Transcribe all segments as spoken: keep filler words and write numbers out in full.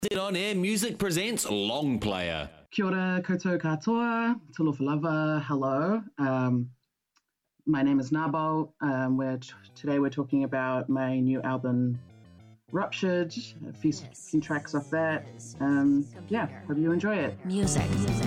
Z On Air Music presents Long Player. Kia ora koutou katoa, talofa lava, hello. Um, my name is Nabo. Um, we're t- today we're talking about my new album, Ruptured, a few, few tracks off that. Um, yeah, hope you enjoy it. Music. Music.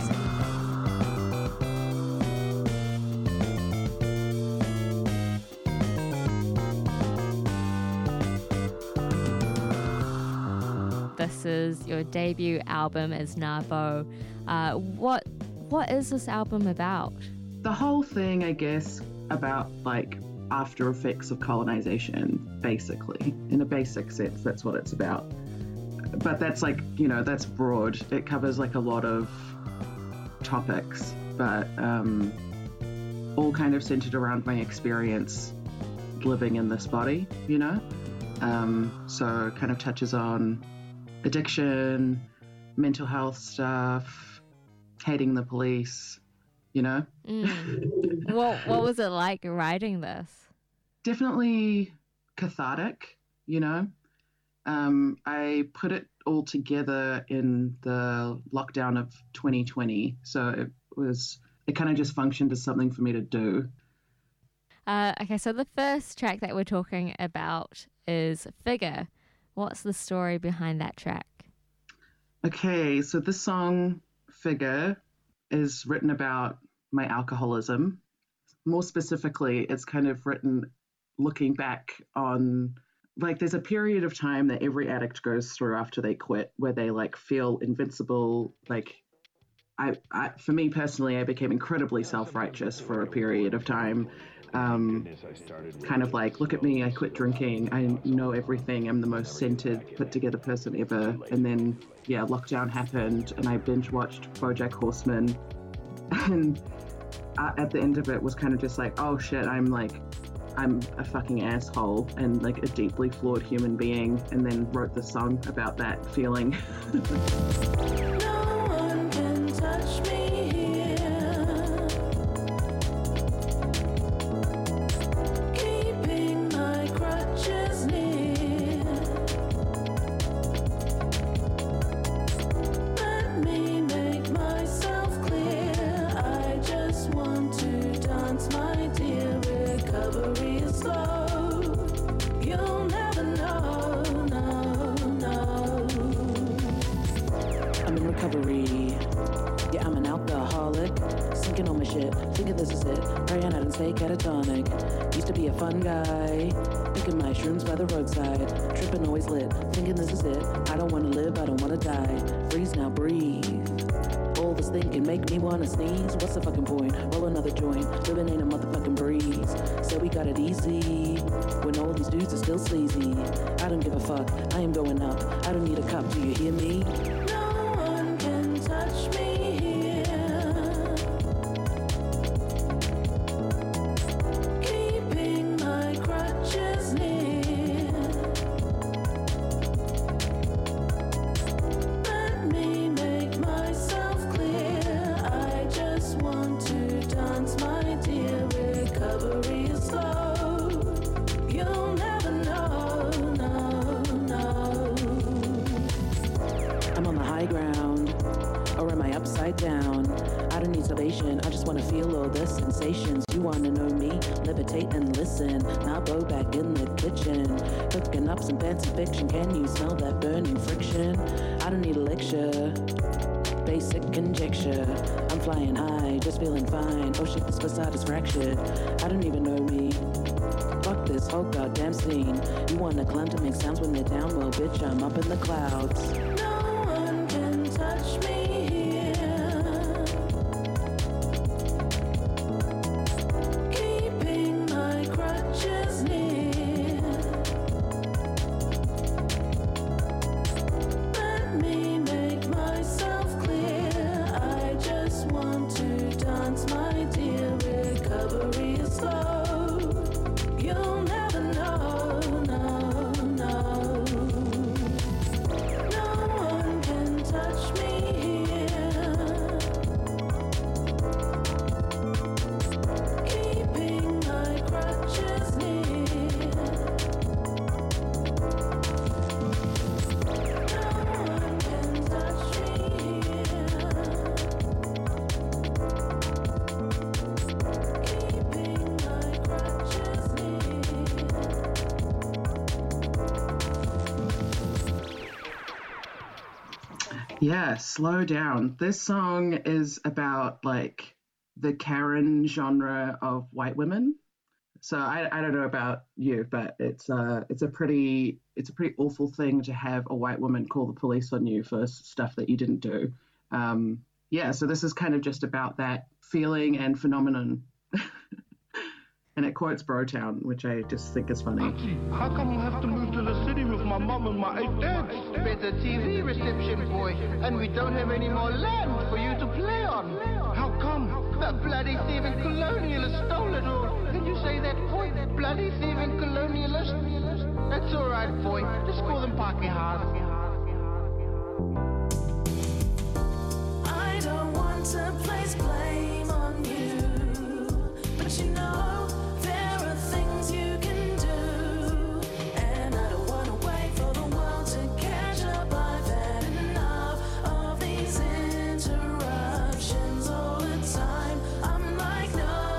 This is your debut album as Nabo. Uh, what what is this album about? The whole thing, I guess, about like after effects of colonization, basically. In a basic sense, that's what it's about. But that's like, you know, that's broad. It covers like a lot of topics, but um, all kind of centered around my experience living in this body, you know? Um, so it kind of touches on addiction, mental health stuff, hating the police, you know? Mm. what, what was it like writing this? Definitely cathartic, you know? Um, I put it all together in the lockdown of twenty twenty, so it was, it kind of just functioned as something for me to do. Uh, okay, so the first track that we're talking about is Figure. What's the story behind that track? Okay, so this song, Figure, is written about my alcoholism. More specifically, it's kind of written looking back on, like, there's a period of time that every addict goes through after they quit where they, like, feel invincible. Like, I, I for me personally, I became incredibly self-righteous for a period of time. Um, kind of like, look at me, I quit drinking, I know everything, I'm the most centered, put together person ever. And then, yeah, lockdown happened and I binge watched BoJack Horseman. And uh, at the end of it was kind of just like, oh shit, I'm like, I'm a fucking asshole and like a deeply flawed human being. And then wrote the song about that feeling. No one can touch me. Yeah, I'm an alcoholic, sinking on my shit, thinking this is it, praying I didn't stay catatonic. Used to be a fun guy, picking my shrooms by the roadside, tripping always lit, thinking this is it, I don't wanna live, I don't wanna die, freeze now, breathe. All this thinking make me wanna sneeze, what's the fucking point, roll another joint, living ain't a motherfucking breeze, so we got it easy, when all these dudes are still sleazy, I don't give a fuck, I am going up, I don't need a cup, do you hear me? Touch me here, keeping my crutches near. Let me make myself clear. I just want to dance, my dear. Recovery is slow. You'll never know, no, no. I'm on the high ground. Or am I upside down? I don't need salvation, I just wanna feel all the sensations. You wanna know me? Levitate and listen. Nabo back in the kitchen, cooking up some fancy fiction. Can you smell that burning friction? I don't need a lecture, basic conjecture. I'm flying high, just feeling fine. Oh shit, this facade is fractured. I don't even know me. Fuck this whole goddamn scene. You want a clown to make sounds when they're down? Well, bitch, I'm up in the clouds. No one can touch me. Touch me here. Yeah, slow down. This song is about like the Karen genre of white women. So I, I don't know about you, but it's uh it's a pretty it's a pretty awful thing to have a white woman call the police on you for stuff that you didn't do. Um, yeah, so this is kind of just about that feeling and phenomenon. And it quotes Brotown, which I just think is funny. Auntie, how come I have to move to the city with my mum and my eight dads? Better T V reception, boy, and we don't have any more land for you to play on. How come? That bloody thieving colonialist stole it all. Can you say that, boy? Bloody thieving colonialist? That's all right, boy. Just call them Pakeha. I don't want to place blame on you, but you know there are things you can do, and I don't want to wait for the world to catch up. I've had enough of these interruptions all the time. I'm like,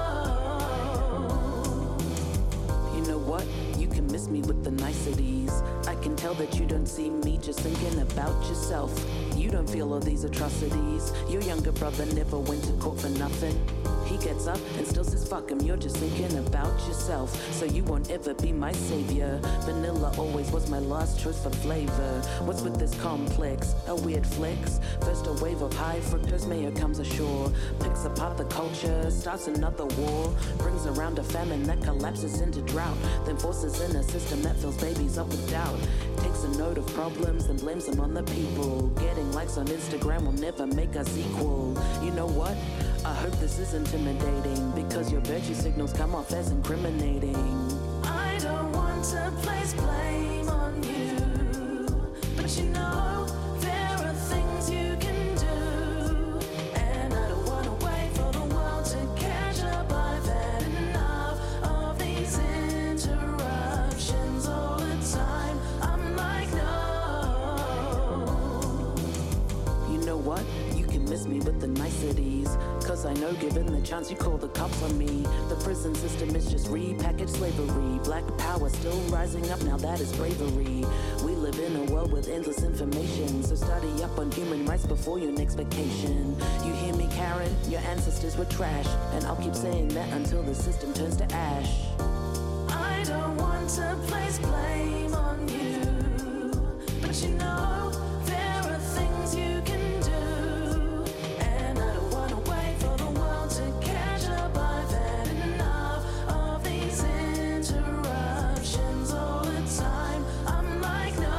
no. You know what? You can miss me with the niceties. I can tell that you don't see me just thinking about yourself. You don't feel all these atrocities. Your younger brother never went to court for nothing. He gets up and still says fuck him. You're just thinking about yourself, so you won't ever be my savior. Vanilla always was my last choice for flavor. What's with this complex? A weird flex. First a wave of high fructose mayo comes ashore, picks apart the culture, starts another war, brings around a famine that collapses into drought, then forces in a system that fills babies up with doubt. Takes a note of problems, then blames them on the people. Getting likes on Instagram will never make us equal. You know what? I hope this is intimidating, because your virtue signals come off as incriminating. I don't want to place blame on you, but you know there are things you can do, and I don't want to wait for the world to catch up. I've had enough of these interruptions all the time. I'm like, no. You know what? You can miss me with the niceties, cause I know given the chance you call the cops on me. The prison system is just repackaged slavery. Black power still rising up, now that is bravery. We live in a world with endless information, so study up on human rights before your next vacation. You hear me, Karen? Your ancestors were trash, and I'll keep saying that until the system turns to ash. I don't want to place blame on you, but you know there are things you can do, and I don't want to wait for the world to catch up. I've had enough of these interruptions all the time. I'm like, no.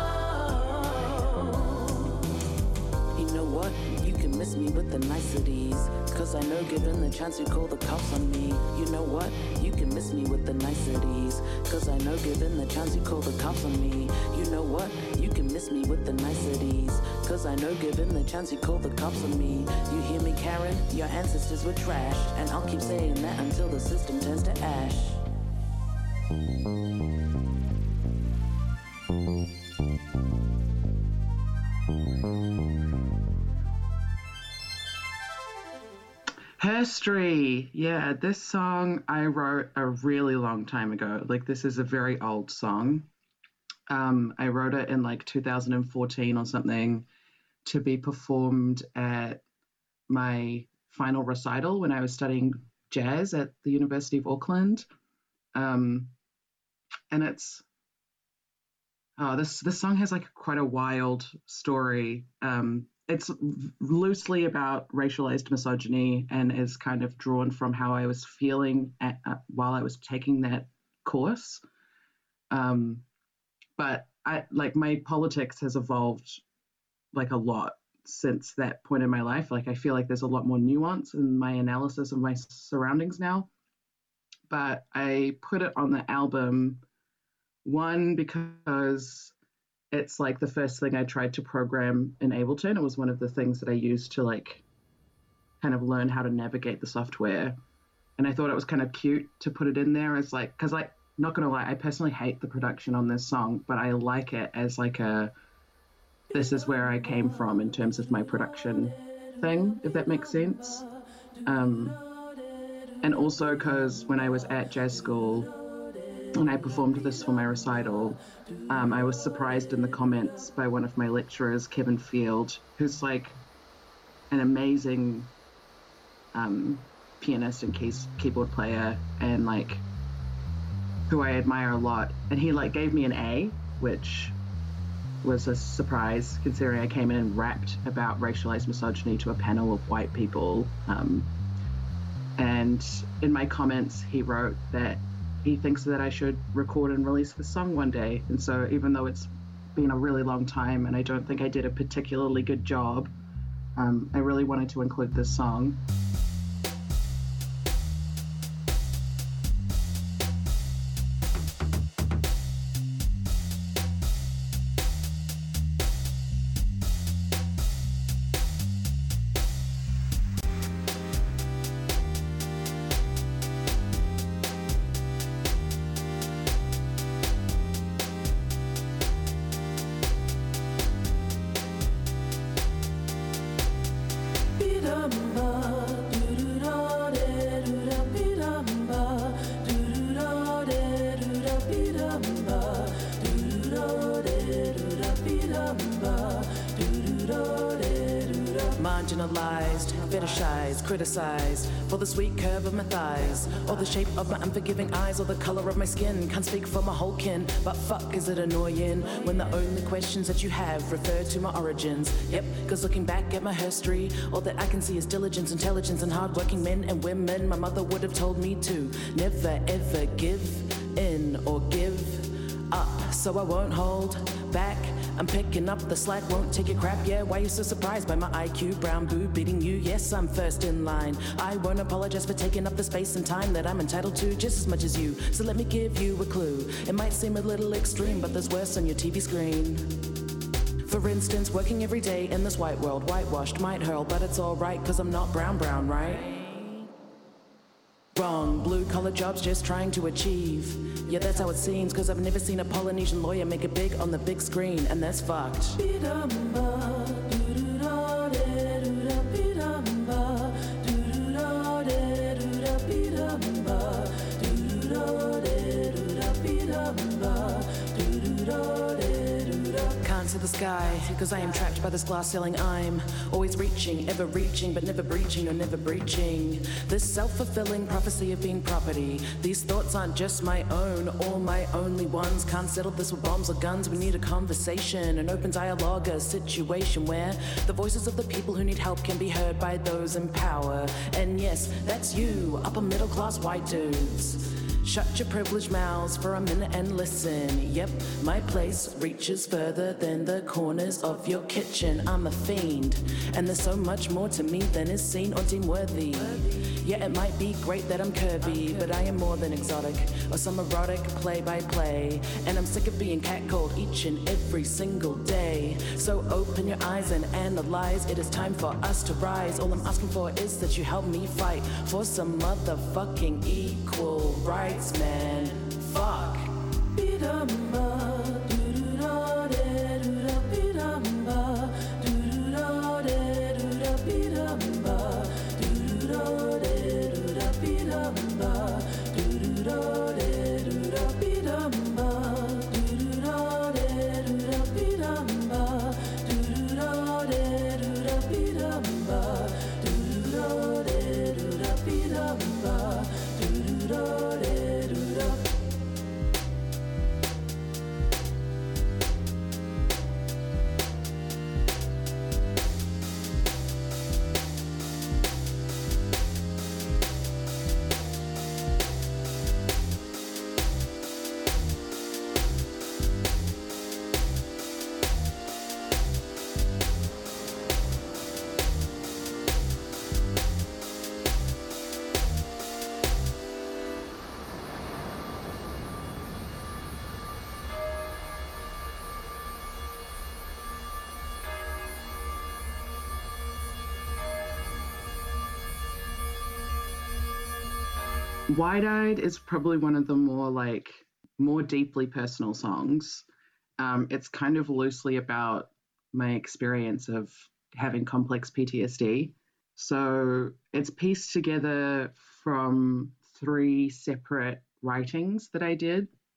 You know what? You can miss me with the niceties, cause I know given the chance you call the cops on me. You know what? You can miss me with the niceties, cause I know given the chance you call the cops on me. You know what? You can miss me with the niceties, cause I know given the chance you call the cops on me. You hear me, Karen? Your ancestors were trash, and I'll keep saying that until the system turns to ash. History. Yeah, this song I wrote a really long time ago. Like, this is a very old song. Um, I wrote it in like two thousand fourteen or something to be performed at my final recital when I was studying jazz at the University of Auckland. Um, and it's, oh, this, this song has like quite a wild story. Um, it's loosely about racialized misogyny and is kind of drawn from how I was feeling at, uh, while I was taking that course. Um, but I like my politics has evolved like a lot since that point in my life. Like I feel like there's a lot more nuance in my analysis of my surroundings now. But I put it on the album, one, because it's like the first thing I tried to program in Ableton. It was one of the things that I used to like kind of learn how to navigate the software. And I thought it was kind of cute to put it in there as like, because like, not gonna lie, I personally hate the production on this song, but I like it as like a, this is where I came from in terms of my production thing, if that makes sense. Um, and also because when I was at jazz school, when I performed this for my recital, um, I was surprised in the comments by one of my lecturers, Kevin Field, who's like an amazing um, pianist and keys, keyboard player, and like who I admire a lot. And he like gave me an A, which was a surprise considering I came in and rapped about racialized misogyny to a panel of white people. Um, and in my comments, he wrote that he thinks that I should record and release the song one day. And so even though it's been a really long time and I don't think I did a particularly good job, um, I really wanted to include this song. Marginalized, fetishized, criticized for the sweet curve of my thighs, or the shape of my unforgiving eyes, or the color of my skin. Can't speak for my whole kin, but fuck is it annoying when the only questions that you have refer to my origins. Yep, cause looking back at my history, all that I can see is diligence, intelligence, and hardworking men and women. My mother would have told me to never ever give in or give up, so I won't hold back. I'm picking up the slack, won't take your crap, yeah. Why you so surprised by my I Q? Brown boo beating you, yes, I'm first in line. I won't apologize for taking up the space and time that I'm entitled to just as much as you. So let me give you a clue. It might seem a little extreme, but there's worse on your T V screen. For instance, working every day in this white world, whitewashed, might hurl, but it's alright, cause I'm not brown brown, right? Wrong, blue-collar jobs just trying to achieve. Yeah, that's how it seems, cause I've never seen a Polynesian lawyer make it big on the big screen, and that's fucked. Can't see the sky, cause I am trapped by this glass ceiling. I'm always reaching, ever reaching, but never breaching or never breaching. This self-fulfilling prophecy of being property. These thoughts aren't just my own, or my only ones. Can't settle this with bombs or guns. We need a conversation, an open dialogue, a situation where the voices of the people who need help can be heard by those in power. And yes, that's you, upper middle class white dudes. Shut your privileged mouths for a minute and listen. Yep, my place reaches further than the corners of your kitchen. I'm a fiend, and there's so much more to me than is seen or deemed worthy. Yeah, it might be great that I'm curvy, but I am more than exotic, or some erotic play-by-play. And I'm sick of being catcalled each and every single day. So open your eyes and analyze. It is time for us to rise. All I'm asking for is that you help me fight for some motherfucking equal rights, man. Fuck. Wide-Eyed is probably one of the more like more deeply personal songs. Um, it's kind of loosely about my experience of having complex P T S D. So it's pieced together from three separate writings that I did.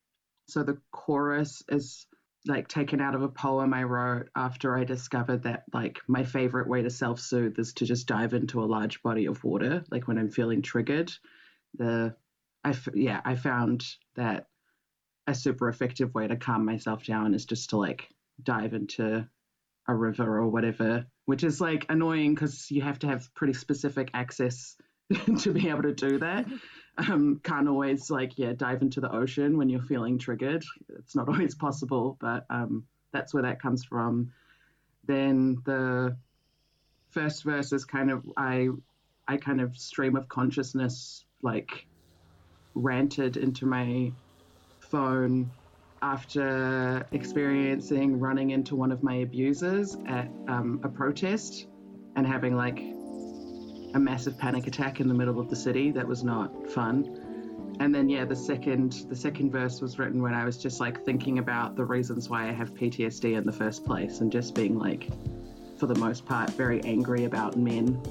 So the chorus is like taken out of a poem I wrote after I discovered that like my favorite way to self-soothe is to just dive into a large body of water. Like when I'm feeling triggered, the I yeah I found that a super effective way to calm myself down is just to like dive into a river or whatever, which is like annoying because you have to have pretty specific access to be able to do that. Um, can't always like, yeah, dive into the ocean when you're feeling triggered. It's not always possible, but um, that's where that comes from. Then the first verse is kind of, I, I kind of stream of consciousness, like ranted into my phone after experiencing running into one of my abusers at um, a protest and having like a massive panic attack in the middle of the city. That was not fun. And then yeah, the second the second verse was written when I was just like thinking about the reasons why I have P T S D in the first place and just being like, for the most part, very angry about men.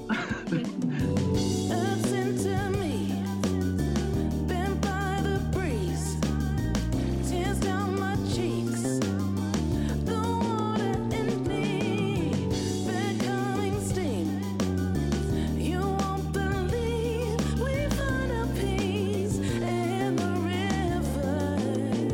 Earth's into me, bent by the breeze, tears down my cheeks, the water in me, becoming steam. You won't believe we found our peace in the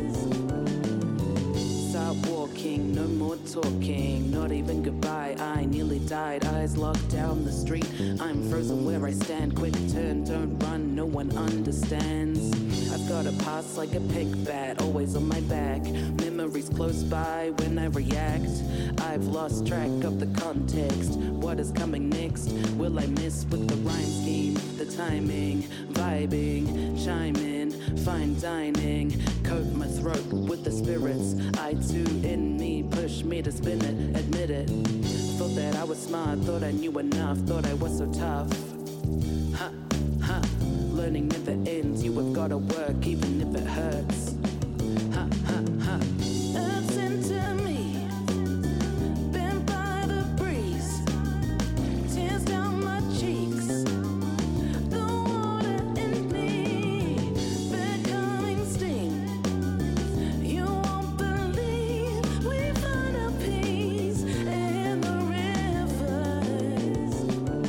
rivers. Stop walking, no more talking, not even goodbye. I nearly died, eyes locked down the street. I'm frozen where I stand, quick turn, don't run, no one understands. I've got a past like a pig bat, always on my back. Memories close by when I react. I've lost track of the context. What is coming next? Will I miss with the rhyme scheme? The timing, vibing, chiming, fine dining. Coat my throat with the spirits. I too in me, push me to spin it, admit it. Thought that I was smart, thought I knew enough, thought I was so tough. Ha, ha, learning never ends, you have gotta work even if it hurts. Ha, ha, ha. Earth's into me, bent by the breeze, tears down my cheeks, the water in me, becoming steam. You won't believe we found our peace in the rivers.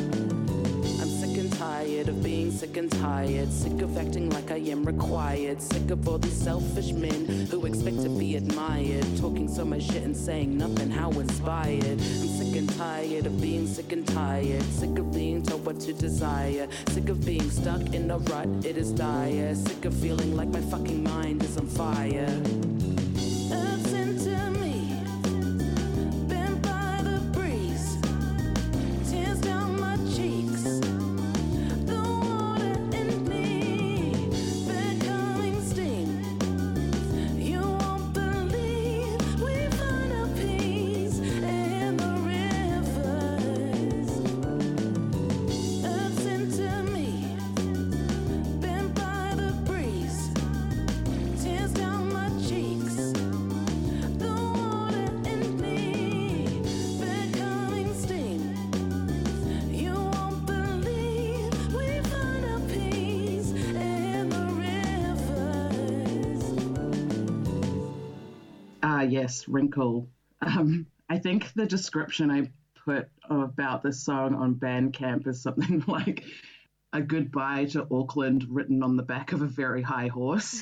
I'm sick and tired of being sick and tired, sick of acting like I am required, sick of all these selfish men who expect to be admired, talking so much shit and saying nothing, how inspired. I'm sick and tired of being sick and tired, sick of being told what to desire, sick of being stuck in a rut, it is dire, sick of feeling like my fucking mind is on fire. Earth's into me, bent by the breeze, tears down my cheeks, the water in me, becoming steam. You won't believe we found our peace in the rivers. Earth's into me, bent by the breeze, tears down my cheeks, the water in me, becoming steam. You won't believe we found our peace in the rivers. Ah, yes, Wrinkle. Um, I think the description I put about this song on Bandcamp is something like a goodbye to Auckland written on the back of a very high horse.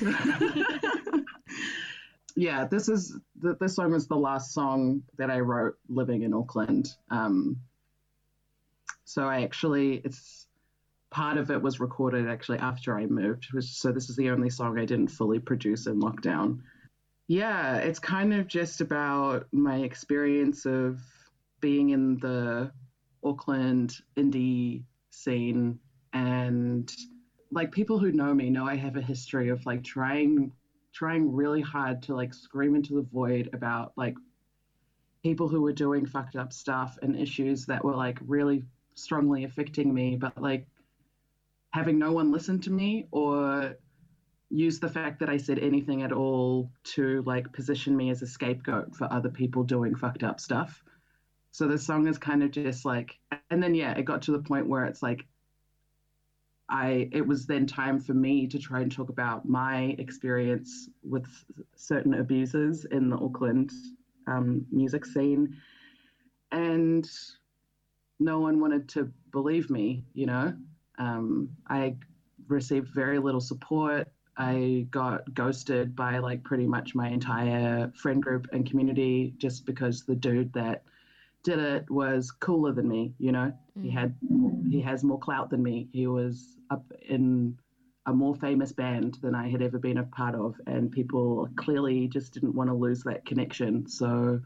Yeah, this is th- this song was the last song that I wrote living in Auckland. Um, so I actually, it's part of it was recorded actually after I moved. Which, so this is the only song I didn't fully produce in lockdown. Yeah, it's kind of just about my experience of being in the Auckland indie scene, and like people who know me know I have a history of like trying trying really hard to like scream into the void about like people who were doing fucked up stuff and issues that were like really strongly affecting me, but like having no one listen to me or use the fact that I said anything at all to like position me as a scapegoat for other people doing fucked up stuff. So the song is kind of just like, and then yeah, it got to the point where it's like I it was then time for me to try and talk about my experience with certain abusers in the Auckland um, music scene, and no one wanted to believe me. You know, um, I received very little support. I got ghosted by like pretty much my entire friend group and community just because the dude that did it was cooler than me, you know. Mm. He had he has more clout than me. He was up in a more famous band than I had ever been a part of, and people clearly just didn't want to lose that connection. So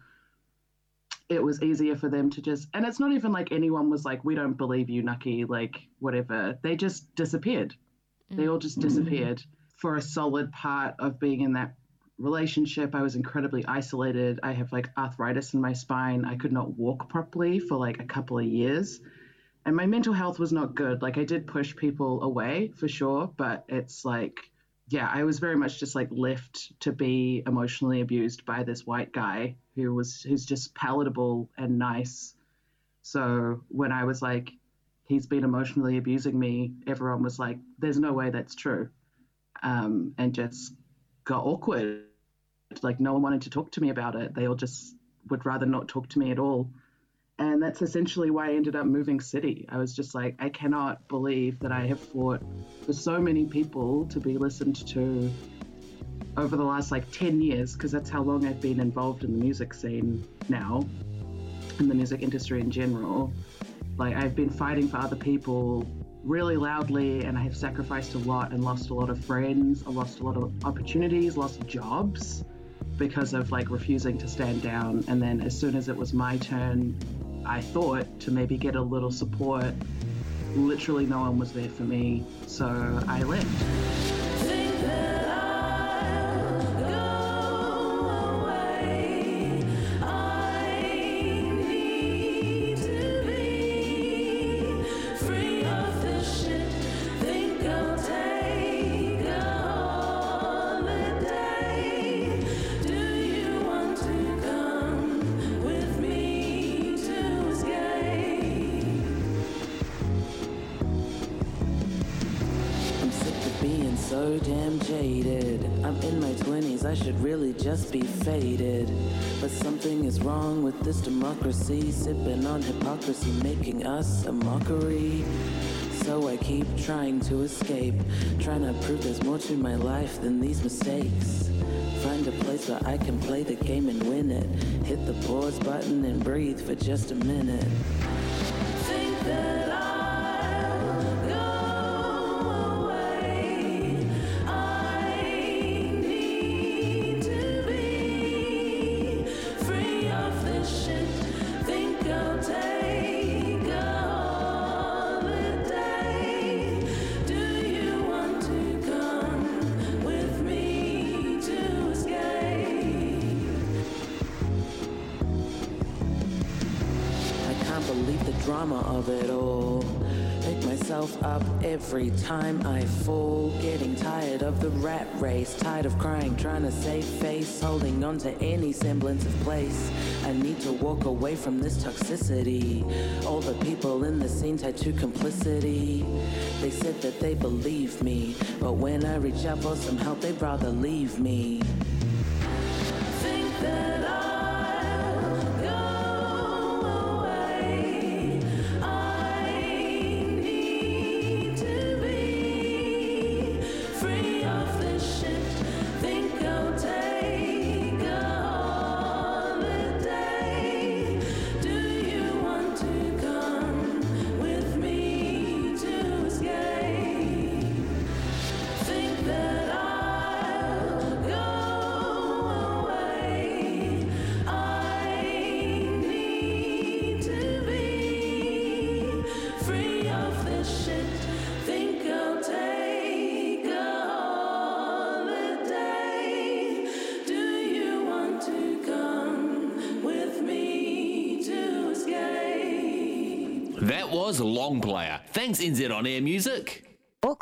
it was easier for them to just, and it's not even like anyone was like, we don't believe you, Nucky, like whatever. They just disappeared. Mm. They all just disappeared. Mm. For a solid part of being in that relationship, I was incredibly isolated. I have like arthritis in my spine. I could not walk properly for like a couple of years. And my mental health was not good. Like I did push people away for sure, but it's like, yeah, I was very much just like left to be emotionally abused by this white guy who was, who's just palatable and nice. So when I was like, he's been emotionally abusing me, everyone was like, there's no way that's true. Um, and just got awkward. Like no one wanted to talk to me about it. They all just would rather not talk to me at all. And that's essentially why I ended up moving city. I was just like, I cannot believe that I have fought for so many people to be listened to over the last like ten years, because that's how long I've been involved in the music scene now, in the music industry in general. Like I've been fighting for other people really loudly, and I have sacrificed a lot and lost a lot of friends. I lost a lot of opportunities, lost jobs because of like refusing to stand down. And then as soon as it was my turn, I thought to maybe get a little support, literally no one was there for me, so I left. So damn jaded. I'm in my twenties, I should really just be faded. But something is wrong with this democracy, sipping on hypocrisy, making us a mockery. So I keep trying to escape, trying to prove there's more to my life than these mistakes. Find a place where I can play the game and win it. Hit the pause button and breathe for just a minute. Think that drama of it all. Pick myself up every time I fall. Getting tired of the rat race, tired of crying, trying to save face, holding on to any semblance of place. I need to walk away from this toxicity. All the people in the scene tied to complicity. They said that they believe me, but when I reach out for some help, they'd rather leave me. Think that I That was Long Player. Thanks, N Z On Air Music.